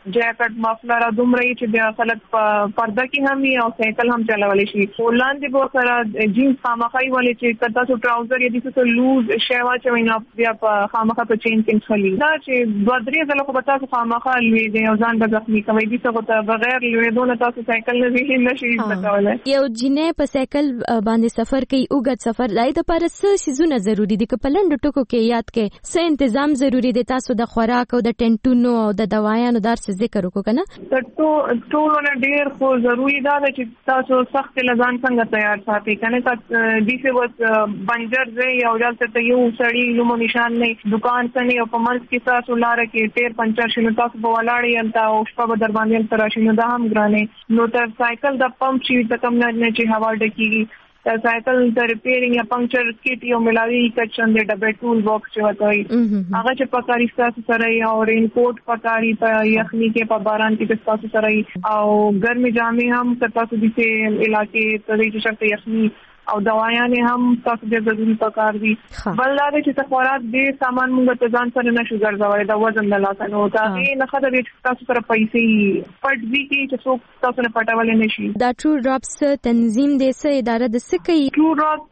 جاکټ مفلر دومره چې د خلک پرده کې هم او سایکل هم چلولای شي. ولاندې به سره جینز خامخای ولې چې کدا سو ټراوزر یا د سو لوز شیوا چې وینا بیا په خامخا په چین کې خلی دا چې بدرې زله کو تاسو خامخا لوي دی او ځان به زخمی کوي دي څه ته بغیر لوي دونه تاسو سایکل نه ویل نشي تکولای. یو جنې په سایکل باندې سفر کوي اوږد سفر لای د پر څه شیزونه ضروری دي که پلند ټکو کې یاد کې څه تنظیم ضروری دي تاسو د خوراک او د ټینټونو او د دوايانو دار څه ذکر وکړو کنه ټولونه ډیر خو ضروری ده چې تاسو سخت لزان څنګه تیار ساتي کنه چې دې څه وس بنجر زې او ځل ته یو سړی نوم نشان نه دکان څنګه او په منځ کې تاسو لار کې تیر پنچر شنو تاسو په ولاړی انت او شپه به در باندې تر شنو دا هم ګرانه نو تر سایکل د پمپ شي ته کم نه چې هوا ډکیږي سایکل د ریپیرینګ یا پنکچر کیټ یو ملاوي کچن د ډبل ټول باکس چې وتاي هغه چې پکاري تاسو سره او رین کوټ پکاري په یخني کې په باران کې تاسو سره او ګرمي جامې هم تاسو د دې علاقې ته د شرط یخني او دوايانې هم تاسو د ضروري پکار دي. بل دا چې خوراک دې سامان موږ ته ځان سره نشو ګرځوي دا وزن نه لاسه نو دا نه خدای دې تاسو سره پیسې پټ دي چې څوک تاسو نه پټول نه شي. دا ټرو ډراپس تنظیم دې سه اداره د څه کوي؟ ټرو ډراپس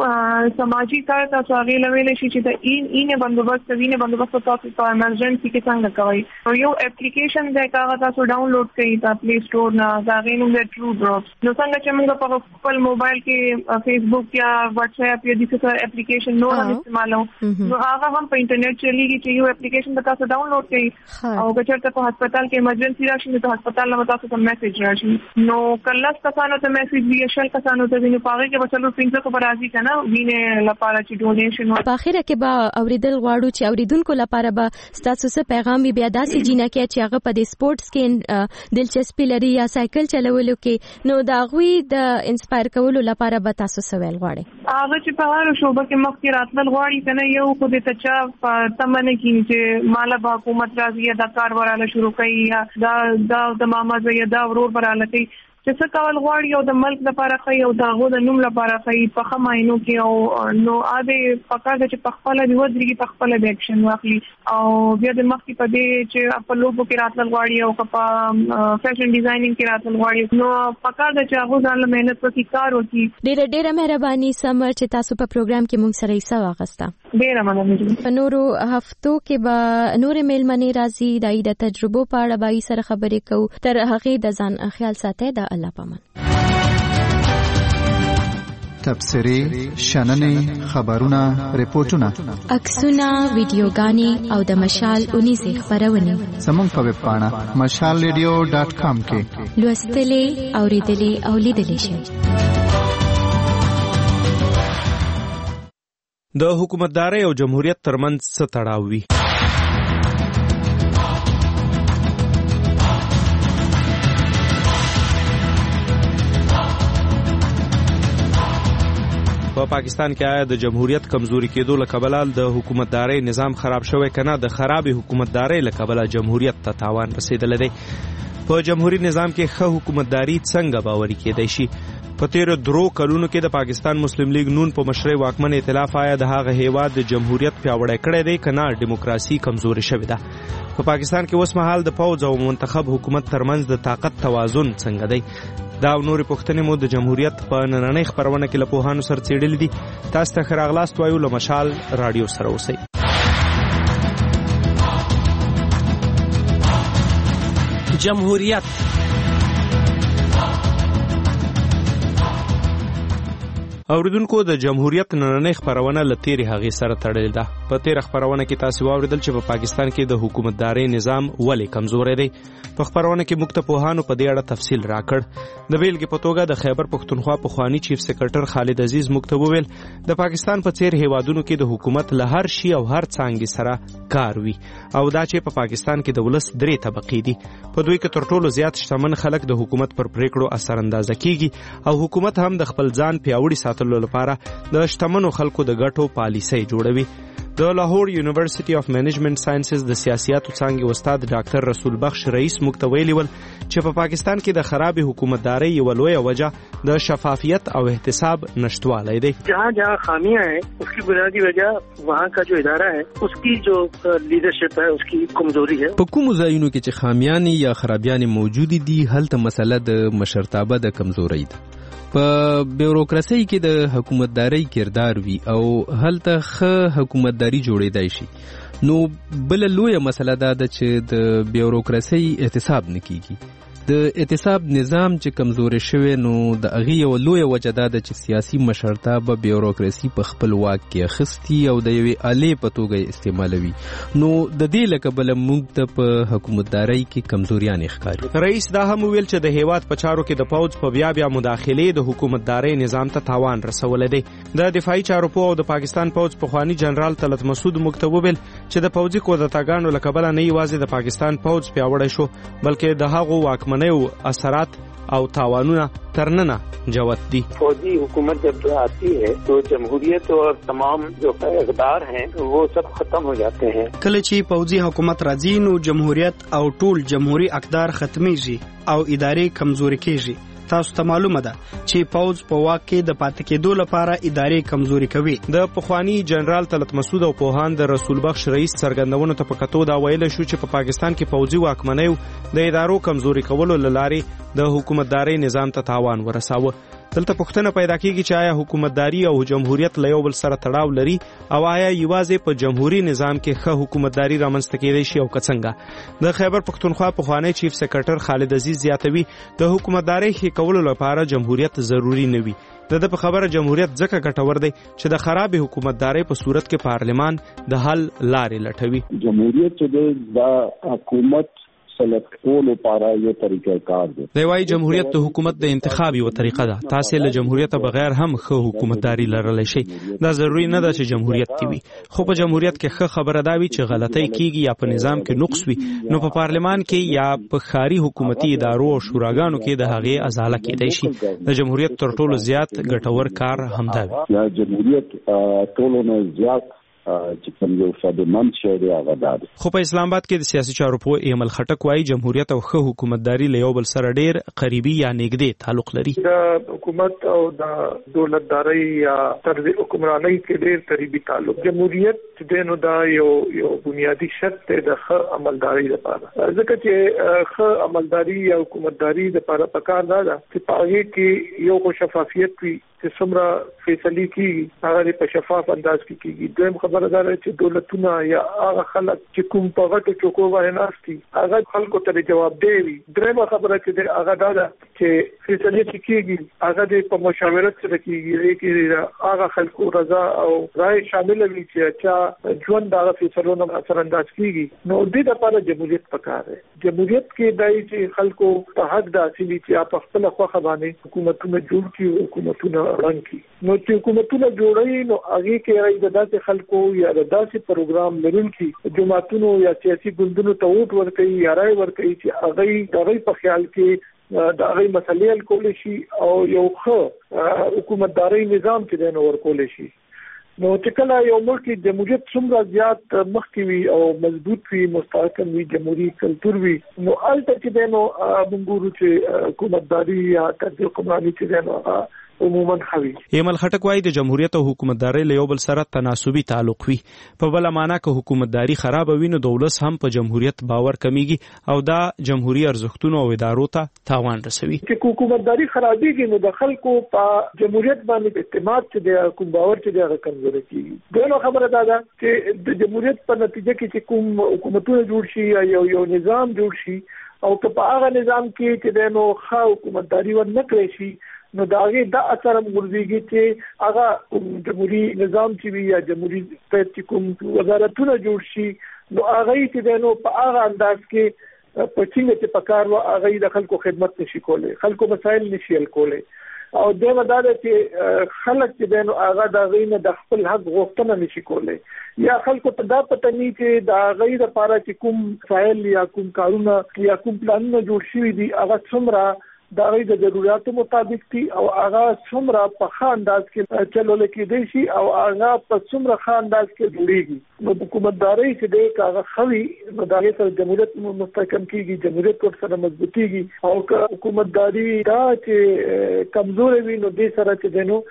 یو سماجی کار تاسو هغه لویل شي چې د اینه بندوبست تاسو په ایمرجنسي کې څنګه کوي. یو اپلیکیشن دی هغه تاسو ډاونلوډ کړئ په پلی سٹور نه دا غینوم د ټرو ډراپس نو څنګه چې موږ په خپل موبایل کې فیسبوک یا واتس اپ یا د څه اپلیکیشن نو استعمالو نو هغه هم په انټرنیټ چلیږي چې یو اپلیکیشن به تاسو ډاونلوډ کړئ او که چېرته په هسپتال کې ایمرجنسي راشي نو په هسپتال له تاسو ته میسج راشي نو کله تاسو ته میسج وی شل کسانو ته ویني پاره کې به څلور پنځه کو راځي کنه وینې لپاره چې ډونیشن په اخره کې به اوریدل غواړو چې اوریدونکو لپاره به تاسو څه پیغام بیا داسې جینه کې چې هغه په د سپورتس کې دلچسپي لري یا سایکل چلولو کې نو دا غوي د انسپایر کولو لپاره به تاسو سوال غواړي هغه چې په هر شوبه کې مخکې راتل غواړي کنه یو خو دې تچا تمنه کې چې مال به حکومت راځي دا کار وراله شروع کوي یا دا د ماما زه دا ورور وراله کوي چې څه کول غواړي او د ملک لپاره خي او داغو د نوم لپاره خي په خماینو کې او نو اده پکاره چې په خپل دی ودرېږي په خپل د اکشن واخلي او بیا د مخکې په دې چې په لوګو کې راتل غواړي او په فیشن ډیزاینینګ کې راتل غواړي نو پکاره چې هغه ځان مهنت وکړي کار وکړي. ډېره مهرباني سمر چې تاسو په پروګرام کې مونږ سره حصہ واغسته. ډېره مننه. په نورو هفتو کې به نور میلمنې راځي د تجربو په اړه به سره خبرې کوو تر هغه د ځان خیال ساتئ د الله پامان. تبصرې شننې خبرونه ریپورتونه عکسونه ویډیوګانې او د مشال اونیزه خبرونه زموږ په ویب پاڼه mashalradio.com کې لوستلې اوریدلې او لیدلې شئ. د حکومتدارۍ او جمهوریت ترمنځ څه تړاو وي؟ په پاکستان کې آیا د جمهوریت کمزوري کېدو له کبله د حکومتدارۍ نظام خراب شوی کنه د خرابې حکومتدارۍ له کبله جمهوریت ته تاوان رسیدلی دی؟ په جمهوریت نظام کې ښه حکومتداري څنګه باوري کېدای شي؟ په تیرو 3 کلونو کې د پاکستان مسلم لیگ نون په مشرۍ واکمن ائتلاف آیا د هغه هیواد د جمهوریت پیاوړی کړی دی کنه دیموکراسي کمزوري شوې ده؟ په پاکستان کې اوس مهال د پوځ او منتخب حکومت ترمنځ د طاقت توازن څنګه دی؟ دا او نورې پوښتنې مو د جمهوریت په نننۍ خپرونه کې له پوهانو سره څېړلې دي. تاسو ته ښه راغلاست وایو له مشال راډیو سره اوسئ. جمهوریت اوریدونکو د جمهوریت نننۍ خپرونه له تیرې هغې سره تړلې ده. په تیره خپرونه کې تاسو واوریدل چې په پاکستان کې د حکومتدارۍ نظام ولې کمزوری دی. په خپرونه کې موږ ته پوهانو په دې اړه تفصیل راکړ. د بیلګې په توګه د خیبر پښتونخوا پخواني چیف سکرټر خالد عزیز موږ ته وویل د پاکستان په څیر هیوادونو کې د حکومت له هر شي او هر څانګې سره کار وي او دا چې په پاکستان کې د ولس 3 طبقې دي. په دوی کې تر ټولو زیات شتمن خلک د حکومت پر پریکړو اثر اندازه کیږي او حکومت هم د خپل ځان پیاوړي ساتلو لپاره د شتمنو خلکو د ګټو پالیسۍ جوړوي. د لاهور یونیورسيټي اف منیجمنت ساينسز د سیاستو څانګې استاد ډاکټر رسول بخش رئیس موږ ته ویلي ول چې په پاکستان کې د خراب حکومتداري یو لویه وجه د شفافیت او احتساب نشټوالی دی. جہاں خامیاں ہیں اس کی بنیادی وجہ وہاں کا جو ادارہ ہے اس کی جو لیڈرشپ ہے اس کی کمزوری ہے. په کومو ځایونو کې چې خامیان یا خرابیان موجود دي هلته مسله د مشرتابه د کمزوري ده. په بیوروکراسي کې د حکومتداري کردار وی او هلته ښه حکومتداري جوړېدای شي. نو بل لویه مسله ده چې د بیوروکراسي احتساب نکېږي. د احتساب نظام چې کمزوري شوی نو د هغې یوه لویه وجه دا ده چې سیاسي مشرتابه بیوروکراسي په خپل واک کې اخیستي او د یوې آلې په توګه یې استعمالوي. نو د دې له کبله موږ ته په حکومتدارۍ کې کمزوریانې ښکاري. رئیس دا هم ویل چې د هیواد په چارو کې د پوځ په بیا مداخلې د حکومتدارۍ نظام ته تاوان رسولی دی. د دفاعي چارو پوه او د پاکستان پوځ پخواني جنرال طلعت مسعود موږ ته وویل چې د پوځي کودتاګانو له کبله نه یوازې د پاکستان پوځ پیاوړی شو بلکې د هغو واکمنیو اثرات او تاوانونه ترننه جوت دی. فوجی حکومت جب آتی ہے تو جمہوریت اور تمام جو اقدار ہیں وہ سب ختم ہو جاتے ہیں. کله چې پوجي حکومت راځي نو جمهوریت او ټول جمهوری اقدار ختميږي او ادارې کمزوري کیږي. تاسو ته معلومه ده چې پوز په واک کې د پاتې کېدو لپاره ادارې کمزوري کوي. د پخوانی جنرال طلعت مسعود او پوهاند د رسول بخش رئیس څرګندونو ته په کتو دا ویل شو چې په پاکستان کې پوځي واکمنیو د ادارو کمزوري کولو لارې د حکومتداري نظام ته تاوان ورساوه. دلته پوښتنه پیدا کیږي چې آیا حکومتداري او جمهوریت له یو بل سره تړاو لري او آیا یوازې په جمهوریت نظام کې ښه حکومتداري رامنځته کېدای شي او که څنګه؟ د خیبر پښتونخوا پخوانی چیف سیکرټر خالد عزیز زیاتوي د حکومتداري ښه کولو لپاره جمهوریت ضروری نه وي. د په خبره جمهوریت ځکه ګټور دی چې د خراب حکومتداري په صورت کې پارلمان د حل لارې لټوي. جمهوریت چې د حکومت سلطول لپاره یو طریقه کار دی. د وای جمهوریت د حکومت د انتخاب یو طریقه ده. تاسو له جمهوریت بغیر هم ښه حکومتداري لرلی شي. دا ضروری نه ده چې جمهوریت وي. خو په جمهوریت کې ښه خبره دا وي چې غلطۍ کیږي یا په نظام کې نقص وي نو په پارلمان کې یا په ښاري حکومتي ادارو او شوراګانو کې د هغې ازاله کېدای شي. د جمهوریت تر ټولو زیات ګټور کار همدا وي. یا جمهوریت ټولو نه زیات چې کوم یو فدمن شری هغه ده. خو په اسلام آباد کې د سیاسي چارو په ایمل خټک وایي جمهوریت او ښه حکومتداري له یو بل سره ډیر قریبي یا نږدې تعلق لري. د حکومت او د دولتداري یا طرز حکمرانی کې ډیر قریبي تعلق. جمهوریت د نو دا یو بنیادی شرط دی د ښه عملداري لپاره. ځکه چې ښه عملداري یا حکومتداري لپاره پکار ده چې پاره کې یو شفافیت وي چې څومره فیصله کیږي هغه په شفاف انداز کې کیږي. دویم خبره ده چې دولتونه یا هغه خلک چې کوم په غټو چوکو باندې ناشتي هغه خلکو ته جواب دی. دریم خبره چې هغه ده چې فیصله کیږي هغه په مشاورت سره کیږي چې هغه خلکو رضا او رائے شامل وي چې چا ژوند هغه فیصلو نه اثر انداز کیږي. نو دې لپاره جمهوریت پکار دی. جمهوریت کې دای چې خلکو په حق د اصلي چې په خپل خوخه باندې حکومتونه جوړ کړي حکومتونه رانکی. نو چې حکومتونه جوړي نو هغه کې د داسې خلکو یا د داسې پروګرام لرونکي جماعتونو یا سیاسي ګوندونو ته ووټ ورکړي یا رائے ورکړي چې هغه په خیال کې د هغه مسلې حل کول شي او یو ښه حکومتداري نظام چې د نور کول شي. نو چې کله یو ملک جمهوریت څومره زیات مخکې وي او مضبوط وي مستحکم وي جمهوریت کلتور وي نو الته چې د نو منګورو چې حکومتداري یا طرز حکمرانی چې د نو عموما خوي. ایمل خټک وایي د جمهوریت او حکومتداري له یو بل سره تناسبي تعلق وي. په بل معنا که حکومتداري خراب وي نو دولت هم په جمهوریت باور کمیږي او دا جمهوریت ارزښتونو او ادارو ته تاوان رسوي. چې حکومتداري خرابېږي نو د خلکو په جمهوریت باندې اعتماد چې د کوم باور چې د کمزوري کیږي. دغه خبره ده چې د جمهوریت په نتیجه کې چې کوم حکومتونه جوړ شي یا یو نظام جوړ شي او که په هغه نظام کې چې د نو ښه حکومتداري ور نه کړی شي نو داغه دا اثر مرزيږي چې هغه جمهوریت نظام چې وي یا جمهوریت په کوم وزارتونه جوړ شي نو هغه چې دنو په هغه انداز کې په څنګه چې پکار و هغه د خلکو خدمت نشي کولای خلکو مسائل نشي حل کولای او د مدار چې خلک چې دنو هغه د غینه د خپل حق غوښتنه نشي کولای یا خلکو ته دا پته نه چې د غیر لپاره چې کوم فایل یا کوم کارونه یا کوم پلانونه جوړ شوی دي هغه څومره د غي د ضرورتو مطابق دي او هغه څومره په ښه انداز کې چلول کېدای شي او هغه په څومره ښه انداز کې جوړیږي. نو حکومتداري چې د هغه خوي نو د هغه سره جمهوریت مستحکم کیږي، جمهوریت ور سره مضبوطیږي او که حکومتداري دا چې کمزوري وي نو د سره چې دینو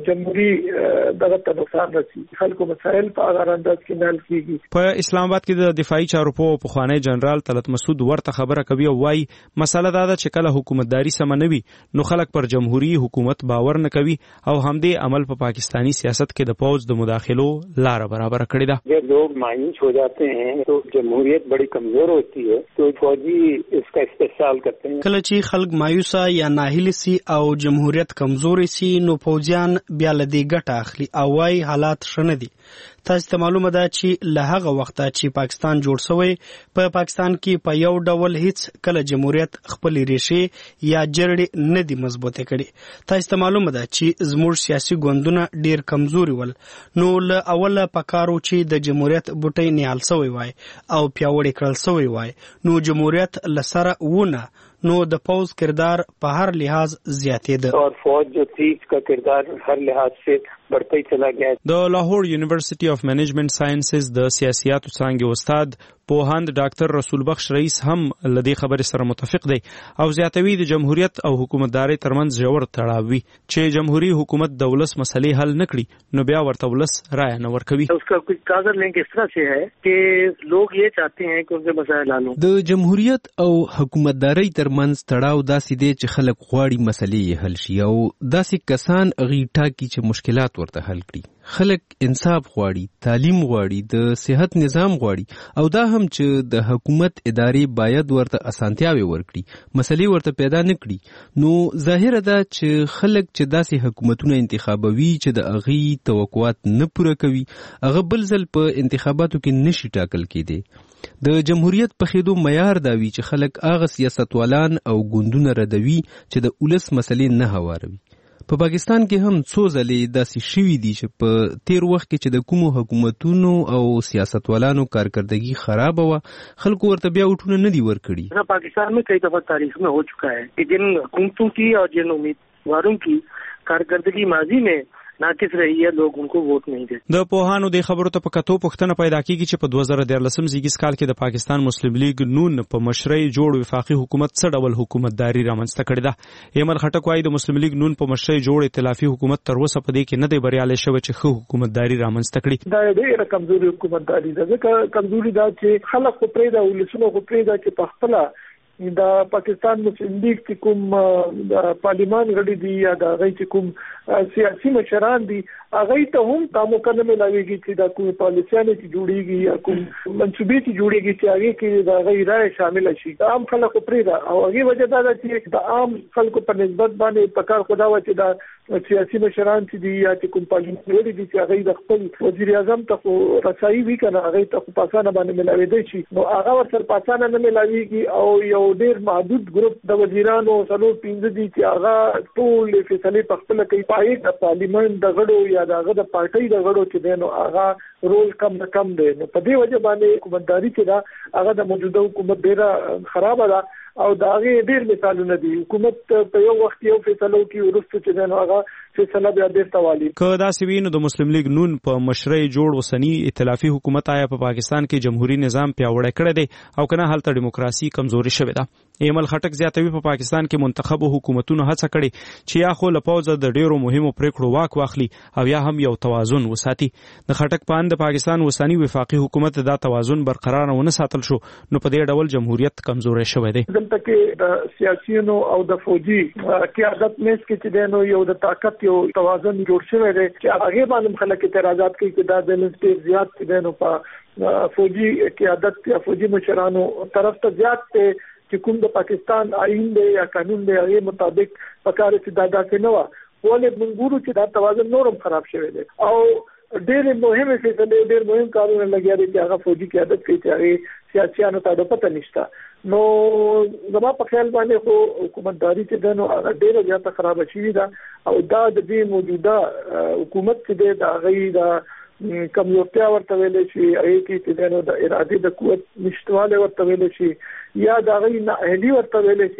جمهوریت دغه ته نقصان رسي، خلکو مسائل په هغه انداز کې نه حل کیږي. په اسلام آباد کې د دفاعي چارو په خوانی جنرال طلعت مسعود ورته خبره کوي او وايي مسله دا ده چې کله حکومتداري سم نه وي نو خلک پر جمهوریت حکومت باور نه کوي او همدې عمل په پاکستانی سیاست کې د فوج د مداخلو لار برابر کړی ده. جب لوگ مایوس हो जाते हैं तो جمهوریت بڑی کمزور ہوتی ہے تو فوجی اس کا استحصال کرتے ہیں. کله چې خلک مایوسه یا ناهیل سي او جمهوریت کمزوري سي نو فوجیان بیا لدی ګټه اخلي او وايي حالات شنه دي. تاسو ته معلومه ده چې له هغه وخته چې پاکستان جوړ شوی په پاکستان کې په یو ډول هیڅ کله جمهوریت خپل ریښې یا جرړې نه دي مضبوطه کړي. تاسو ته معلومه ده چې زموږ سیاسي ګوندونه ډیر کمزوري ول، نو له اوله پکارو چې د جمهوریت بوټي نیال شوی وای او پیاوړی کړل شوی وای نو جمهوریت لسره ونه نو د فوج کردار په هر لحاظ زیاتېده اور فوج جو تھی اس کا کردار هر لحاظ سے بڑھتا ہی چلا گیا. د لاهور یونیورسيټي اف منیجمنت ساينسز د سیاسياتو څانګې استاد پوهاند ډاکټر رسول بخش رئیس هم لدی خبر سره متفق دی او زیاتوي د جمهوریت او حکومتداري ترمنځ ژور تړاو وي چې جمهوریت حکومت د ولس مسلې حل نکړي نو بیا ورته ولس رائے نه ورکوي. اس کا کچھ کاغذ لیں اس طرح سے ہے کہ لوگ یہ چاہتے ہیں کہ ان کے مسائل حل ہوں. د جمهوریت او حکومتداري ترمنځ تړاو داسې دی چې خلک غواړي مسلې حل شي او داسې کسان غیټا کی چې مشکلات ورته حل کړي. خلک انصاف غواړي، تعلیم غواړي، د صحت نظام غواړي او دا هم چې د حکومت ادارې باید ورته اسانتیاوي ورکړي، مسلې ورته پیدا نه کړي. نو ظاهره ده چې خلک چې داسې حکومتونه انتخابوي چې د اغي توقعات نه پوره کوي هغه بل ځل په انتخاباتو کې نشي ټاکل کېدی. د جمهوریت په خېدو معیار دا وی چې خلک هغه سیاستوالان او ګوندونه ردوي چې د ولس مسلې نه هواروي. په پاکستان کې هم څو ځلې داسې شوي دي چې په تیر وخت کې چې د کومو حکومتونو او سیاستوالانو کارکردگی خراب وه خلکو ورته بیا وټونه نه دي ورکړي. پاکستان میں کئی دفعہ تاریخ میں ہو چکا ہے کہ جن حکومتوں کی اور جن امیدواروں کی کارکردگی ماضی میں ناقص رہی ہے لوگ ان کو ووٹ نہیں دیتے. د پوهانو د خبرو ته په کتو پوښتنه پیدا کیږي چې په 2013 زیږیز کال کې د پاکستان مسلم لیگ نون په مشرۍ جوړ وفاقي حکومت څه ډول حکومتداري رامنځته کړې ده. ایمل خټک وايي د مسلم لیگ نون په مشرۍ جوړ ائتلافي حکومت تر اوسه په دې کې نه دی بریالی شوی چې ښه حکومتداري رامنځته کړي. دا ډېره کمزوري حکومتداري ده، ځکه کمزوري ده چې خلک خو پرې دا ولسونه خو پرې دا چې په خپله د پاکستان مسلم لیگ چې کوم د پارلیمان غړي دي یا د هغه چې کوم سیاسي مشران دي هغه ته هم تاسو کنه ملاويږي چې دا کوم پالیسیانه چې جوړیږي یا کوم منسوبې چې جوړیږي چې هغه کې د هغه رائے شامل شي. عام خلکو پرې دا او هغه وجه دا چې د عام خلکو په نسبت باندې پکار خدا و چې دا سیاسي مشران چې دي یا چې کوم پالیسي غړي دي چې هغه د خپل وزیر اعظم ته رسایي وی کنه هغه ته په اسانه باندې ملاوي دي شي نو هغه ورسره په اسانه نه ملاويږي او یو ډیر محدود ګروپ د وزیرانو سلو 15 دي چې هغه ټول فیصله په خپل کوي پای د پارلیمان د غړو یا د د پارټي د غړو چې دینو هغه رول کم نه کم دی. نو په دې وجه باندې حکومتداري چې دا هغه د موجوده حکومت ډیره خراب ده او دا هغه ډیر مثالونه دي. حکومت په یو وخت یو فیصله کوي ورسته چې دینو هغه فیصله بیا ډیر توالي. که دا سوینو د مسلم لیگ نون په مشرۍ جوړ وسنی ائتلافي حکومت آیا په پاکستان کې جمهوریت نظام پیاوړی کړی دی او کنه هلته دیموکراسي کمزوري شوې ده. ایمل خټک زیاتوي په پاکستان کې منتخب حکومتونو هڅه کړې چې یا خو له پوځه د ډیرو مهمو پریکړو واک واخلي او یا هم یو توازن وساتي. د خټک په اند د پاکستان وسانی وفاقي حکومت دا توازن برقرار ونه ساتل شو نو په دې ډول جمهوریت کمزوري شوی دی. دلته کې د سیاسيونو او د فوجي قیادت مېس کې چې دینو یو د طاقت یو توازن جوړ شوی دی چې هغه باندې خلک اعتراضات کوي چې دا بیلنس ډیر زیات دینو په فوجي قیادت یا فوجي مشرانو طرف ته زیات چې کوم د پاکستان آئین دی یا قانون دی هغه مطابق پکاره چې دا داسې نه و ولې منګورو چې دا توازن نورم خراب شوی دی او ډېر مهمه فیصله ډېر مهم کارونه لګیا دي چې هغه فوجي قیادت کوي چې هغه سیاسيانو ته پته نشته. نو زما په خیال باندې خو حکومتداري چې ده نو هغه ډېره زیاته خراب شوې ده او دا د دې موجوده حکومت چې ده د هغې د کمزورتیا ورته ویلی شي هغې کې چې دی نو د ارادې د قوت نشتوالی ورته ویلی شي یا د هغې نااهلي ورته ویلی شي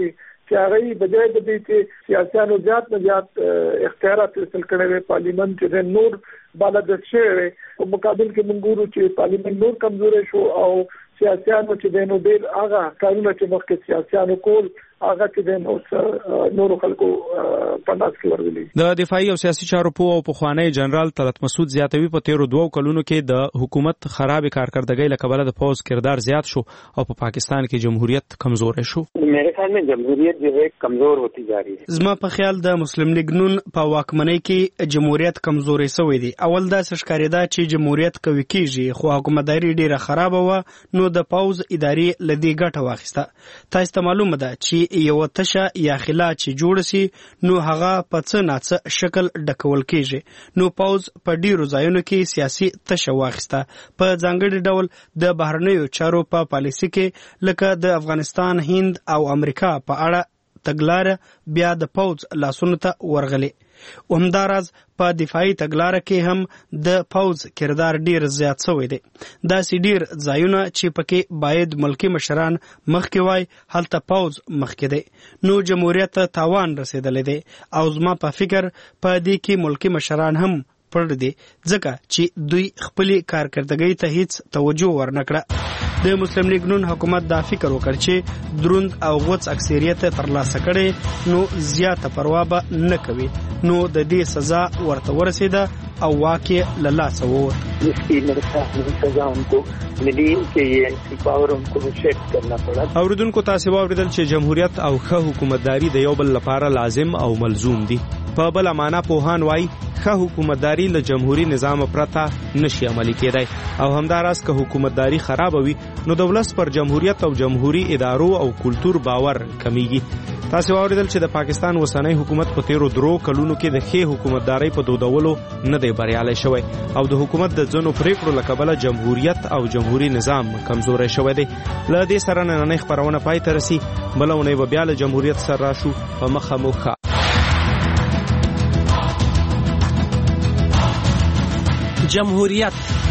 چې هغه بجای د دې چې سیاسيانو زیات نه زیات اختیارات حاصل کړي پارلیمنت چې نور بالادست شوی په مقابل کې موږ ګورو چې پارلیمنت نور کمزوري شو او سیاسيانو چې دینو ډېر هغه قانون چې مخکې سیاسيانو کول هغه چې دینو نور خلکو په ناس کې ورغلي. د دفاعي او سیاسي چارو په خوانی جنرال طلعت مسعود زیاتوي په 13 کلونو کې د حکومت خراب کارکردګۍ له کبله د فوج کردار زیات شو او په پاکستان کې جمهوریت کمزور شو. میرے خیال میں جمهوریت جو ہے کمزور ہوتی جا رہی ہے. زما په خیال د مسلم لیگ نون په واکمنۍ کې جمهوریت کمزوري شوی دی. اول دا ښکارېدا چې جمهوریت قوي کیږي خو حکومتداري ډیره خراب و نو د فوج ادارې لدی ګټه واخیسته. تاسو ته معلومه ده چې یو تشه یا خلا چې جوړ سي نو هغه په څه ناڅه شکل ډکول کیږي. نو فوج په ډیرو ځایونو کې سیاسي تشه واخیسته. په ځانګړي ډول د بهرنیو چارو په پالیسي کې لکه د افغانستان، هند او امریکا په اړه تګلاره بیا د فوج لاسونو ته ورغلي. همداراز په دفاعي تګلاره کې هم د فوج کردار ډیر زیات شوی دی. دا سي ډیر ځایونه چې پکې باید ملکی مشران مخکې وای هلته فوج مخکې دی. نو جمهوریت ته تاوان رسیدلی دی او زما په فکر په دې کې ملکی مشران هم پړ دي ځکه چې دوی خپل کارکردګۍ ته هیڅ توجه ورنکړه. د مسلم لیگ نون حکومت دا فکر وکړ چې دروند او غوڅ اکثریت ترلاسه کړي نو زیاته پروا به نه کوي. نو د دې سزا ورته ورسېده او واقع له لاسه ووت. اس کی میرے خیال میں سزا ان کو ملی کہ یہ پاور ان کو شیک کرنا پڑا. اوریدونکو تاسو واوریدل چې جمهوریت او ښه حکومتداري د یو بل لپاره لازم او ملزوم دي. په بل معنا پوهان وایي ښه حکومتداري له جمهوریت نظام پرته نشي عملي کېدای او همداراز که حکومتداري خراب وي نو د ولس پر جمهوریت او جمهوری ادارو او کلتور باور کمیږي. تاسو واوریدل چې د پاکستان وسنۍ حکومت په 13 کلونو کې د ښې حکومتداري په دودولو نه دی بریالی شوی او د حکومت د ځینو پریکړو له کبله جمهوریت او جمهوری نظام کمزوری شوی دی. له دې سره نننۍ خپرونه پای ته رسي. بله اونۍ به بیا له جمهوریت سره راشو. په مخه مو ښه. جمهوریت